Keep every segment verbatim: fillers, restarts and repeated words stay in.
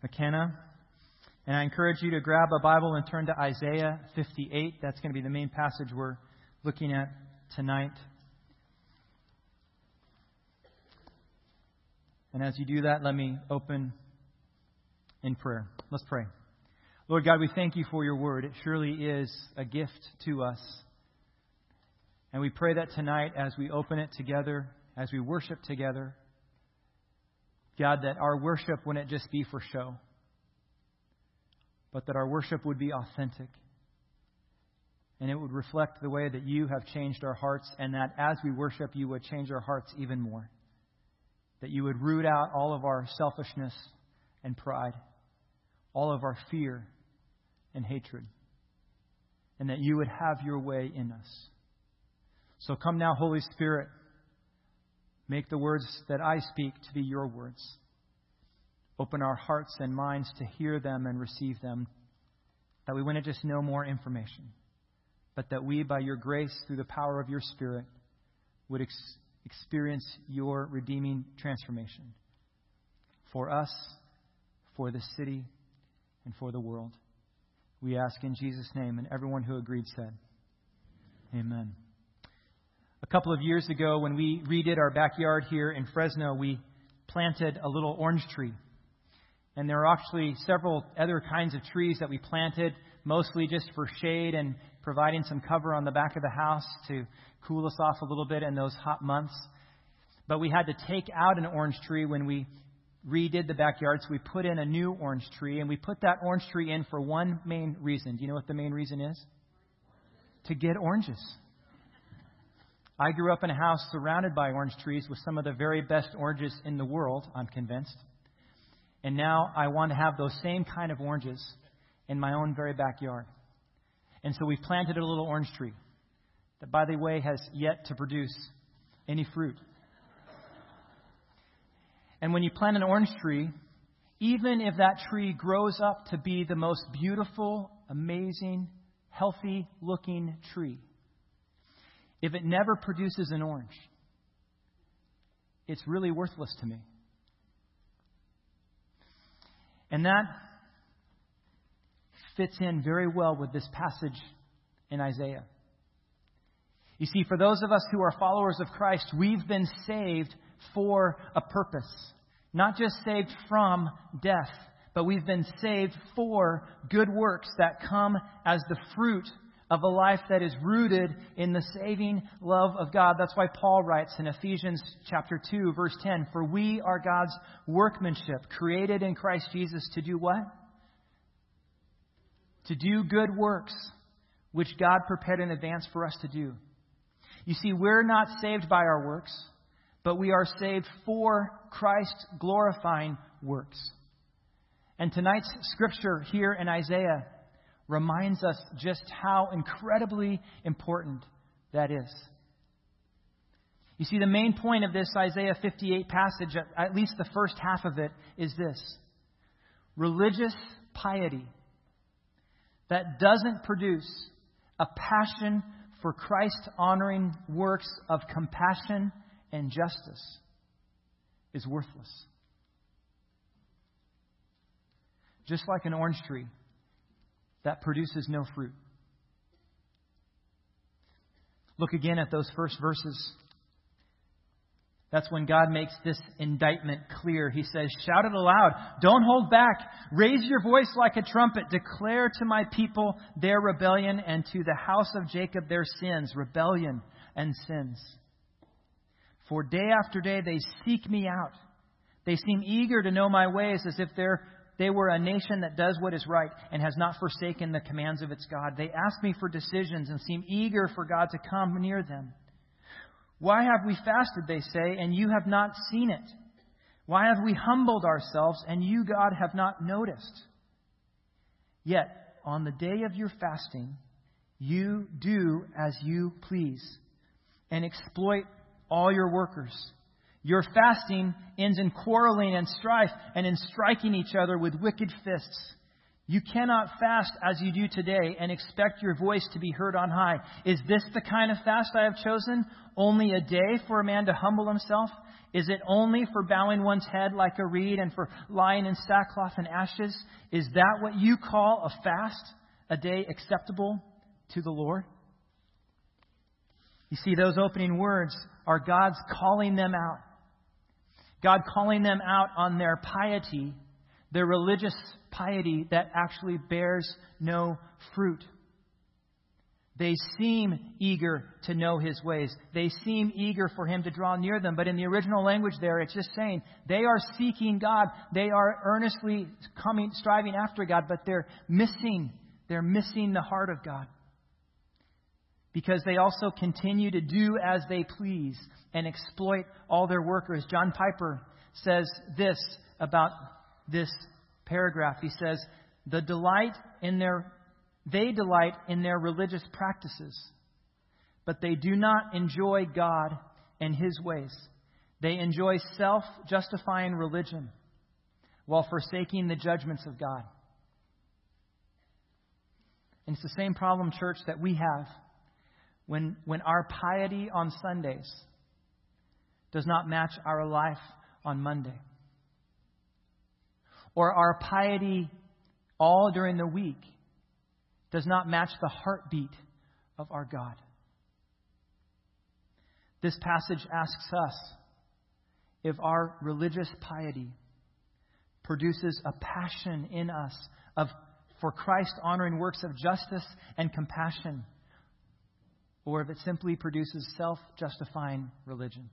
McKenna. And I encourage you to grab a Bible and turn to Isaiah fifty-eight. That's going to be the main passage we're looking at tonight. And as you do that, let me open in prayer. Let's pray. Lord God, we thank you for your word. It surely is a gift to us. And we pray that tonight, as we open it together, as we worship together, God, that our worship wouldn't just be for show, but that our worship would be authentic. And it would reflect the way that you have changed our hearts, and that as we worship, you would change our hearts even more. That you would root out all of our selfishness and pride, all of our fear and hatred, and that you would have your way in us. So come now, Holy Spirit, make the words that I speak to be your words. Open our hearts and minds to hear them and receive them, that we wouldn't just know more information, but that we, by your grace, through the power of your Spirit, would ex- experience your redeeming transformation for us, for the city, and for the world. We ask in Jesus' name, and everyone who agreed said, Amen. A couple of years ago, when we redid our backyard here in Fresno, we planted a little orange tree. And there are actually several other kinds of trees that we planted, mostly just for shade and providing some cover on the back of the house to cool us off a little bit in those hot months. But we had to take out an orange tree when we redid the backyard, so we put in a new orange tree. And we put that orange tree in for one main reason. Do you know what the main reason is? To get oranges. I grew up in a house surrounded by orange trees with some of the very best oranges in the world, I'm convinced. And now I want to have those same kind of oranges in my own very backyard. And so we've planted a little orange tree that, by the way, has yet to produce any fruit. And when you plant an orange tree, even if that tree grows up to be the most beautiful, amazing, healthy-looking tree, if it never produces an orange, it's really worthless to me. And that fits in very well with this passage in Isaiah. You see, for those of us who are followers of Christ, we've been saved for a purpose. Not just saved from death, but we've been saved for good works that come as the fruit of a life that is rooted in the saving love of God. That's why Paul writes in Ephesians chapter two, verse ten, "For we are God's workmanship, created in Christ Jesus to do what? To do good works, which God prepared in advance for us to do." You see, we're not saved by our works, but we are saved for Christ glorifying works. And tonight's scripture here in Isaiah reminds us just how incredibly important that is. You see, the main point of this Isaiah fifty-eight passage, at least the first half of it, is this: religious piety that doesn't produce a passion for Christ-honoring works of compassion and justice is worthless. Just like an orange tree that produces no fruit. Look again at those first verses. That's when God makes this indictment clear. He says, "Shout it aloud. Don't hold back. Raise your voice like a trumpet. Declare to my people their rebellion, and to the house of Jacob their sins." Rebellion and sins. "For day after day they seek me out. They seem eager to know my ways, as if they're They were a nation that does what is right and has not forsaken the commands of its God. They ask me for decisions and seem eager for God to come near them. Why have we fasted, they say, and you have not seen it? Why have we humbled ourselves, and you, God, have not noticed? Yet, on the day of your fasting, you do as you please and exploit all your workers. Your fasting ends in quarreling and strife and in striking each other with wicked fists. You cannot fast as you do today and expect your voice to be heard on high. Is this the kind of fast I have chosen? Only a day for a man to humble himself? Is it only for bowing one's head like a reed and for lying in sackcloth and ashes? Is that what you call a fast, a day acceptable to the Lord? You see, those opening words are God's calling them out. God calling them out on their piety, their religious piety that actually bears no fruit. They seem eager to know His ways. They seem eager for Him to draw near them. But in the original language there, it's just saying they are seeking God. They are earnestly coming, striving after God, but they're missing, they're missing the heart of God. Because they also continue to do as they please and exploit all their workers. John Piper says this about this paragraph. He says, the delight in their, they delight in their religious practices, but they do not enjoy God and His ways. They enjoy self-justifying religion while forsaking the judgments of God. And it's the same problem, church, that we have when, when our piety on Sundays does not match our life on Monday. Or our piety all during the week does not match the heartbeat of our God. This passage asks us if our religious piety produces a passion in us of for Christ-honoring works of justice and compassion, or if it simply produces self-justifying religion.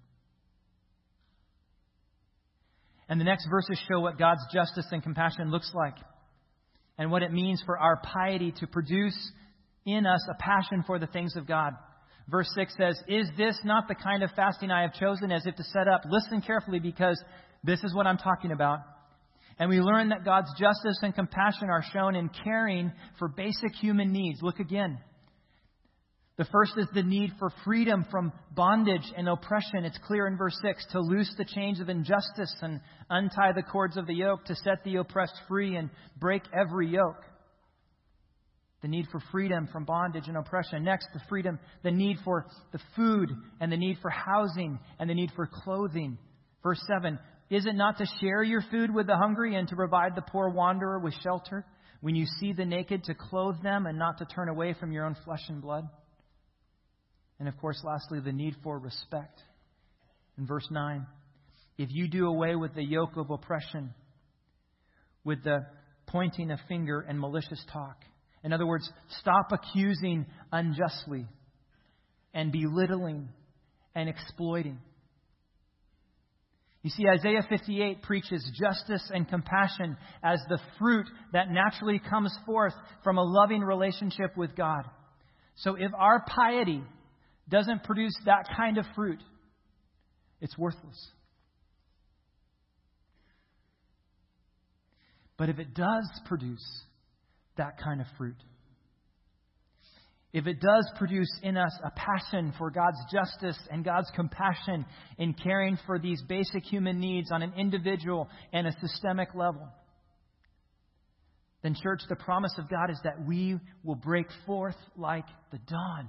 And the next verses show what God's justice and compassion looks like and what it means for our piety to produce in us a passion for the things of God. Verse six says, "Is this not the kind of fasting I have chosen?" As if to set up, listen carefully because this is what I'm talking about. And we learn that God's justice and compassion are shown in caring for basic human needs. Look again. The first is the need for freedom from bondage and oppression. It's clear in verse six, to loose the chains of injustice and untie the cords of the yoke, to set the oppressed free and break every yoke. The need for freedom from bondage and oppression. Next, the freedom, the need for the food and the need for housing and the need for clothing. Verse seven, is it not to share your food with the hungry and to provide the poor wanderer with shelter? When you see the naked, to clothe them and not to turn away from your own flesh and blood? And of course, lastly, the need for respect. In verse nine, if you do away with the yoke of oppression, with the pointing a finger and malicious talk. In other words, stop accusing unjustly and belittling and exploiting. You see, Isaiah fifty-eight preaches justice and compassion as the fruit that naturally comes forth from a loving relationship with God. So if our piety doesn't produce that kind of fruit, it's worthless. But if it does produce that kind of fruit, if it does produce in us a passion for God's justice and God's compassion in caring for these basic human needs on an individual and a systemic level, then, church, the promise of God is that we will break forth like the dawn.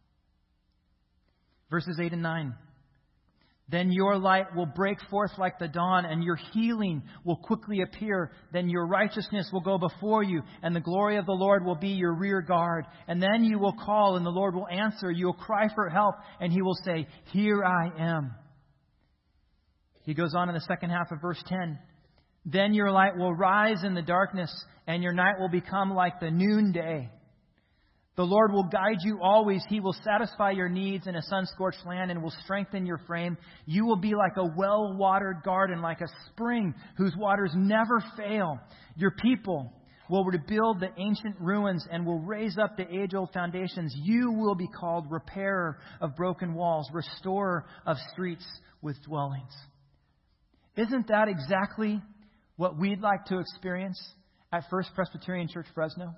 Verses eight and nine. Then your light will break forth like the dawn, and your healing will quickly appear. Then your righteousness will go before you, and the glory of the Lord will be your rear guard. And then you will call, and the Lord will answer. You will cry for help, and He will say, "Here I am." He goes on in the second half of verse ten. Then your light will rise in the darkness, and your night will become like the noonday. The Lord will guide you always. He will satisfy your needs in a sun-scorched land and will strengthen your frame. You will be like a well-watered garden, like a spring whose waters never fail. Your people will rebuild the ancient ruins and will raise up the age-old foundations. You will be called repairer of broken walls, restorer of streets with dwellings. Isn't that exactly what we'd like to experience at First Presbyterian Church Fresno?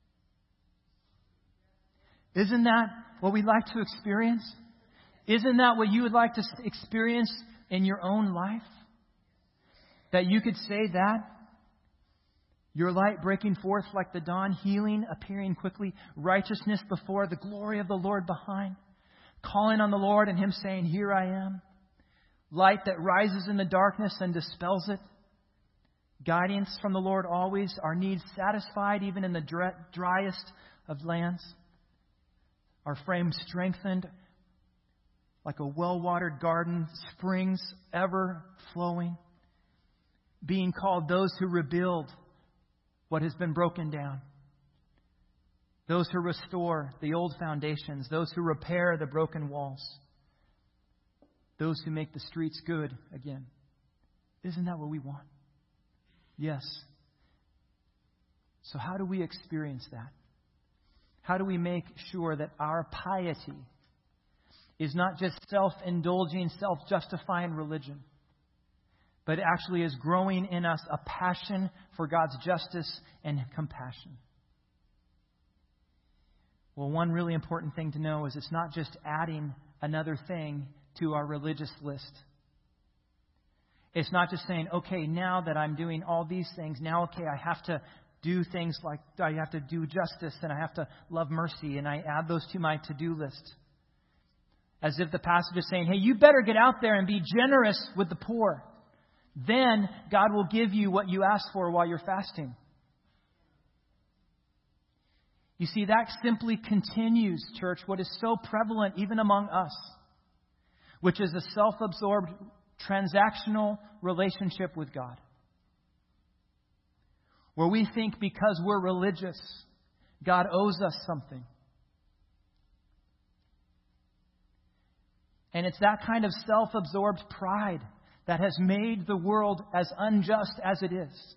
Isn't that what we'd like to experience? Isn't that what you would like to experience in your own life? That you could say that Your light breaking forth like the dawn, healing appearing quickly, righteousness before, the glory of the Lord behind. Calling on the Lord and Him saying, here I am. Light that rises in the darkness and dispels it. Guidance from the Lord always. Our needs satisfied even in the driest of lands. Our frame strengthened like a well-watered garden, springs ever flowing. Being called those who rebuild what has been broken down. Those who restore the old foundations. Those who repair the broken walls. Those who make the streets good again. Isn't that what we want? Yes. So how do we experience that? How do we make sure that our piety is not just self-indulging, self-justifying religion, but actually is growing in us a passion for God's justice and compassion? Well, one really important thing to know is it's not just adding another thing to our religious list. It's not just saying, okay, now that I'm doing all these things, now, okay, I have to do things like I have to do justice and I have to love mercy, and I add those to my to-do list. As if the passage is saying, hey, you better get out there and be generous with the poor. Then God will give you what you ask for while you're fasting. You see, that simply continues, church, what is so prevalent even among us, which is a self-absorbed, transactional relationship with God. Where we think because we're religious, God owes us something. And it's that kind of self-absorbed pride that has made the world as unjust as it is.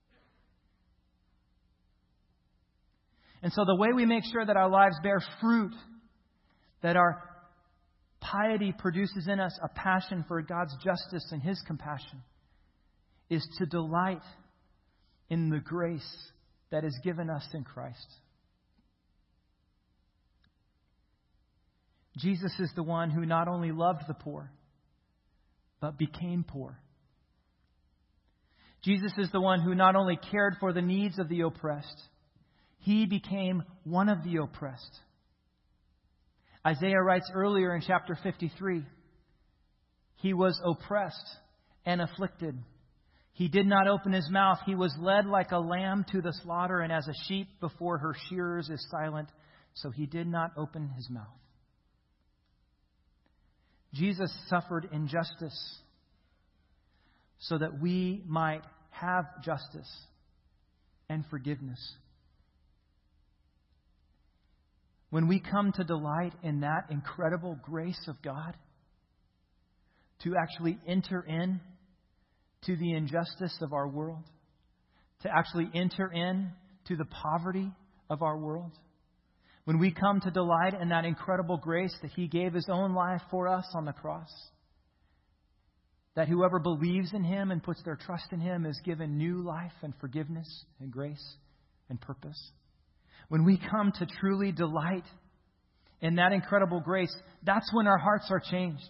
And so the way we make sure that our lives bear fruit, that our piety produces in us a passion for God's justice and His compassion, is to delight in the grace that is given us in Christ. Jesus is the one who not only loved the poor, but became poor. Jesus is the one who not only cared for the needs of the oppressed, He became one of the oppressed. Isaiah writes earlier in chapter fifty-three, He was oppressed and afflicted. He did not open His mouth. He was led like a lamb to the slaughter, and as a sheep before her shearers is silent, so He did not open His mouth. Jesus suffered injustice so that we might have justice and forgiveness. When we come to delight in that incredible grace of God, to actually enter in to the injustice of our world, to actually enter in to the poverty of our world, when we come to delight in that incredible grace that He gave His own life for us on the cross, that whoever believes in Him and puts their trust in Him is given new life and forgiveness and grace and purpose. When we come to truly delight in that incredible grace, that's when our hearts are changed.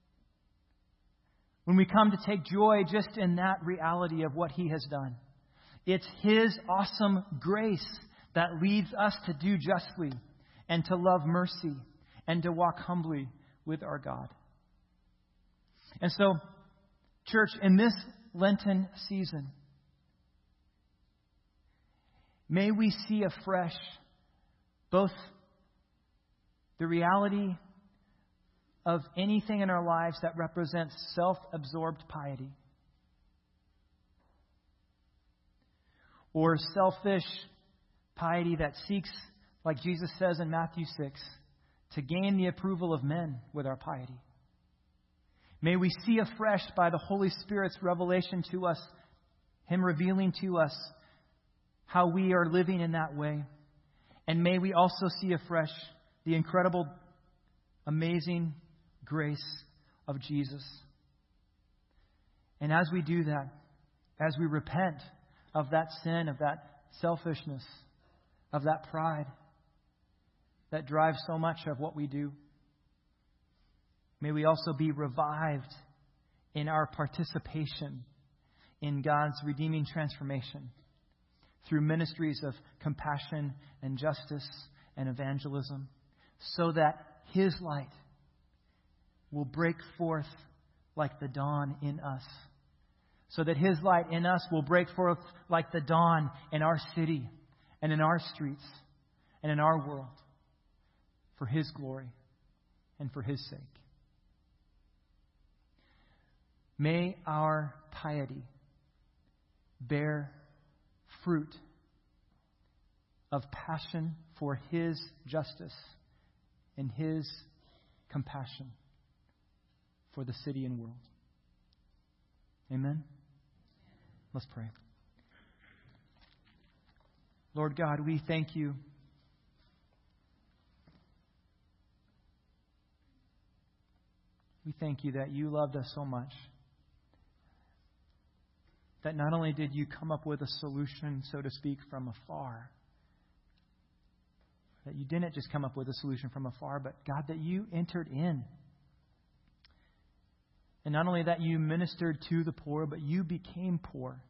When we come to take joy just in that reality of what He has done. It's His awesome grace that leads us to do justly and to love mercy and to walk humbly with our God. And so, church, in this Lenten season, may we see afresh both the reality of anything in our lives that represents self-absorbed piety, or selfish piety that seeks, like Jesus says in Matthew six, to gain the approval of men with our piety. May we see afresh by the Holy Spirit's revelation to us, Him revealing to us how we are living in that way. And may we also see afresh the incredible, amazing grace of Jesus. And as we do that, as we repent of that sin, of that selfishness, of that pride that drives so much of what we do, may we also be revived in our participation in God's redeeming transformation through ministries of compassion and justice and evangelism, so that His light will break forth like the dawn in us. So that His light in us will break forth like the dawn in our city and in our streets and in our world, for His glory and for His sake. May our piety bear fruit of passion for His justice and His compassion for the city and world. Amen? Let's pray. Lord God, we thank You we thank You that You loved us so much, that not only did You come up with a solution, so to speak, from afar, that You didn't just come up with a solution from afar, but God, that You entered in. And not only that, You ministered to the poor, but You became poor.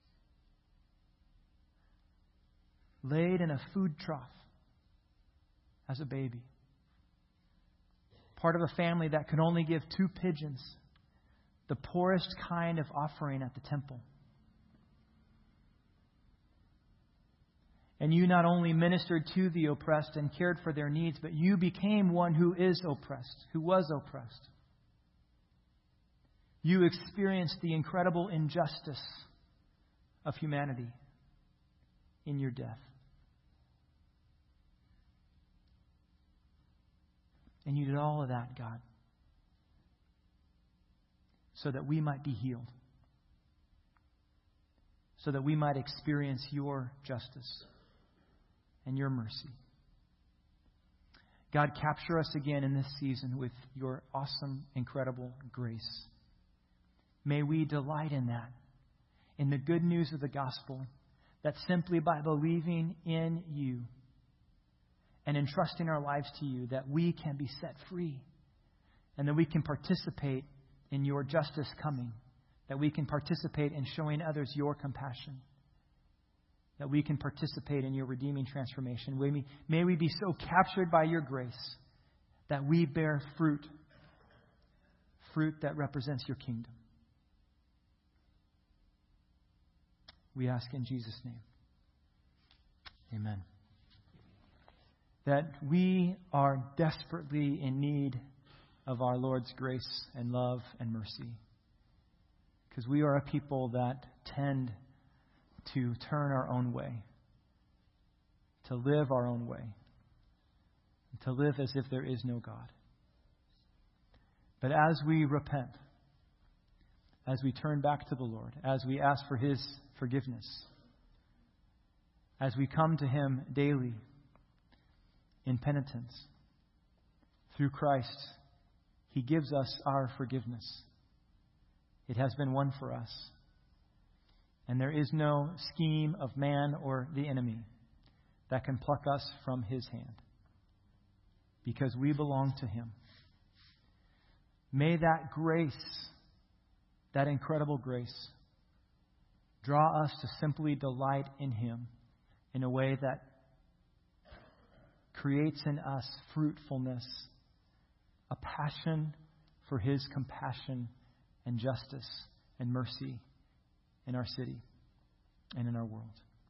Laid in a food trough as a baby. Part of a family that could only give two pigeons, the poorest kind of offering at the temple. And You not only ministered to the oppressed and cared for their needs, but You became one who is oppressed, who was oppressed. You experienced the incredible injustice of humanity in Your death. And You did all of that, God, so that we might be healed, so that we might experience Your justice and Your mercy. God, capture us again in this season with Your awesome, incredible grace. May we delight in that, in the good news of the gospel, that simply by believing in You and entrusting our lives to You, that we can be set free, and that we can participate in Your justice coming, that we can participate in showing others Your compassion, that we can participate in Your redeeming transformation. May we, may we be so captured by Your grace that we bear fruit, fruit that represents Your kingdom. We ask in Jesus' name. Amen. That we are desperately in need of our Lord's grace and love and mercy. Because we are a people that tend to turn our own way, to live our own way, to live as if there is no God. But as we repent, as we turn back to the Lord, as we ask for His forgiveness, as we come to Him daily in penitence, through Christ, He gives us our forgiveness. It has been won for us. And there is no scheme of man or the enemy that can pluck us from His hand, because we belong to Him. May that grace, that incredible grace, draw us to simply delight in Him in a way that creates in us fruitfulness, a passion for His compassion and justice and mercy in our city and in our world.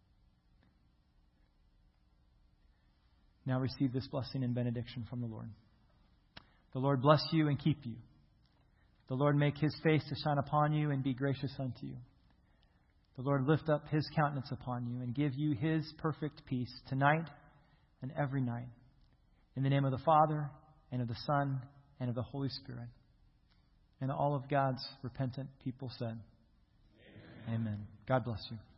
Now receive this blessing and benediction from the Lord. The Lord bless you and keep you. The Lord make His face to shine upon you and be gracious unto you. The Lord lift up His countenance upon you and give you His perfect peace tonight and every night. In the name of the Father, and of the Son, and of the Holy Spirit. And all of God's repentant people said, Amen. Amen. God bless you.